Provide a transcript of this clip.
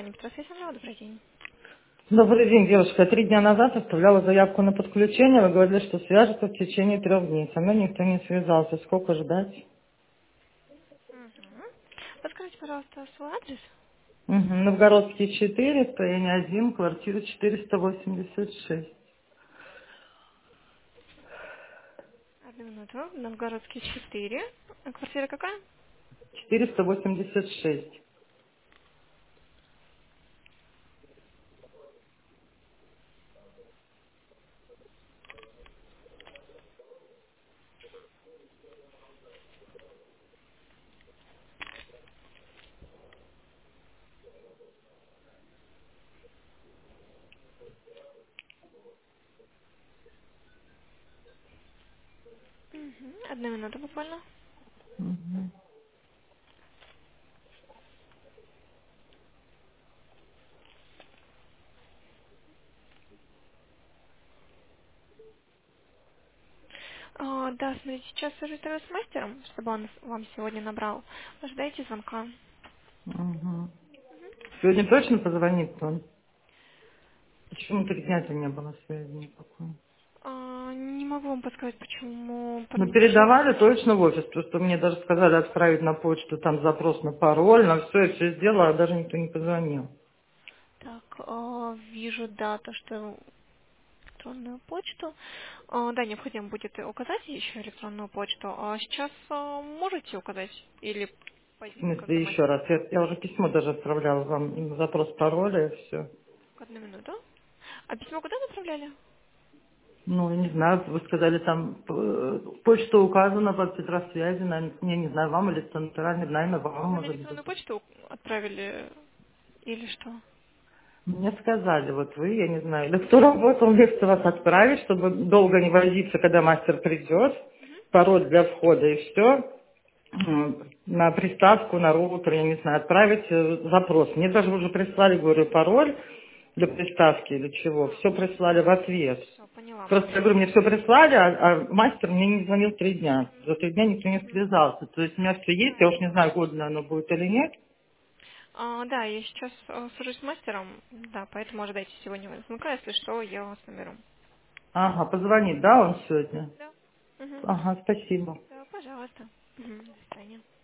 компания Петросвязь. Добрый день. Добрый день, девушка. Я 3 дня назад оставляла заявку на подключение. Вы говорили, что свяжется в течение 3 дней. Со мной никто не связался. Сколько ждать? Угу. Подскажите, пожалуйста, свой адрес. Новгородский 4, стояние 1, квартира 486. Одну минуту. Новгородский 4. Квартира какая? 486. Угу. Одну минуту буквально. Мгм. Да, смотрите, сейчас сажусь с мастером, чтобы он вам сегодня набрал. Ожидайте звонка. Мгм. Сегодня точно позвонит он? Почему 3 дня-то не было связи никакой? Не могу вам подсказать, почему Ну, не пришел. передавали точно в офис, потому что мне даже сказали отправить на почту там запрос на пароль, на все, я все сделала, а даже никто не позвонил. Так, вижу, да, то, что электронную почту. Да, необходимо будет указать еще электронную почту. А сейчас можете указать или В позднее, когда смысле, еще мастер? раз, я уже письмо даже отправляла вам, запрос пароля и все. Одну минуту. А письмо куда направляли? Ну, я не знаю, вы сказали, там почта указана под Петросвязи, я не знаю, вам или центральный, наверное, вам, Вы на может быть. электронную почту отправили или что? Мне сказали, вот вы, я не знаю, да кто работал, вместо вас отправить, чтобы долго не возиться, когда мастер придет, пароль для входа и все, на приставку, на роутер, я не знаю, отправить запрос. Мне даже уже прислали, говорю, пароль для приставки или чего, все прислали в ответ. Все, поняла вас. Просто, я говорю, мне все прислали, а мастер мне не звонил 3 дня. За 3 дня никто не связался. То есть у меня все есть, я уж не знаю, годно оно будет или нет. Да, я сейчас сажусь с мастером, да, поэтому ожидайте сегодня звонка, если что, я вас наберу. Ага, позвонит, да, он сегодня? Да. Угу. Ага, спасибо. Да, пожалуйста. До свидания.